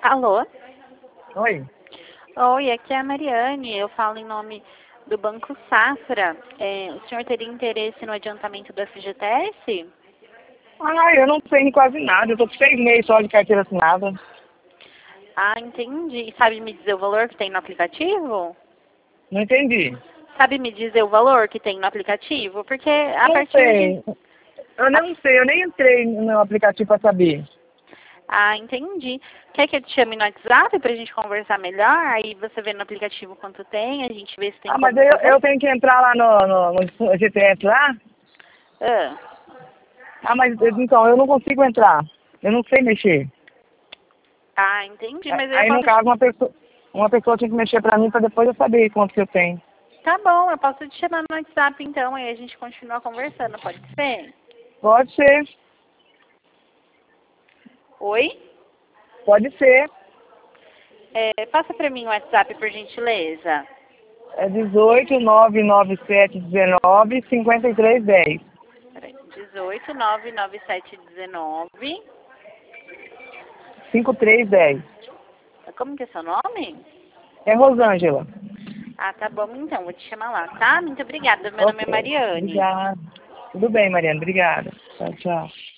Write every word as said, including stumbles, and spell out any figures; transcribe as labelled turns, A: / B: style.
A: Alô?
B: Oi.
A: Oi, aqui é a Mariane. Eu falo em nome do Banco Safra. É, o senhor teria interesse no adiantamento do F G T S?
B: Ah, eu não sei quase nada. Eu tô com seis meses só de carteira assinada.
A: Ah, entendi. E sabe me dizer o valor que tem no aplicativo?
B: Não entendi.
A: Sabe me dizer o valor que tem no aplicativo? Porque a
B: Não
A: partir de...
B: sei. Eu
A: a-
B: não sei. Eu nem entrei no aplicativo para saber.
A: Ah, entendi. Quer que eu te chame no WhatsApp pra gente conversar melhor? Aí você vê no aplicativo quanto tem, a gente vê se tem
B: Ah, mas
A: como
B: eu,
A: fazer?
B: eu tenho que entrar lá no, no, no G P S lá?
A: Ah.
B: Ah, mas então, eu não consigo entrar. Eu não sei mexer.
A: Ah, entendi,
B: A-
A: mas eu
B: Aí, no
A: posso...
B: caso, uma pessoa, uma pessoa tinha que mexer para mim para depois eu saber quanto que eu tenho.
A: Tá bom, eu posso te chamar no WhatsApp então, aí a gente continua conversando, pode ser?
B: Pode ser.
A: Oi?
B: Pode ser.
A: É, passa pra mim o WhatsApp, por gentileza.
B: É dezoito, nove nove sete, dezenove, cinquenta e três, dez.
A: Peraí, dezoito, nove nove sete, dezenove.
B: cinquenta e três, dez.
A: Como que é seu nome?
B: É Rosângela.
A: Ah, tá bom então, vou te chamar lá, tá? Muito obrigada, meu nome é
B: Ok.
A: Mariane.
B: Obrigada. Tudo bem, Mariana. Obrigada. Tchau, tchau.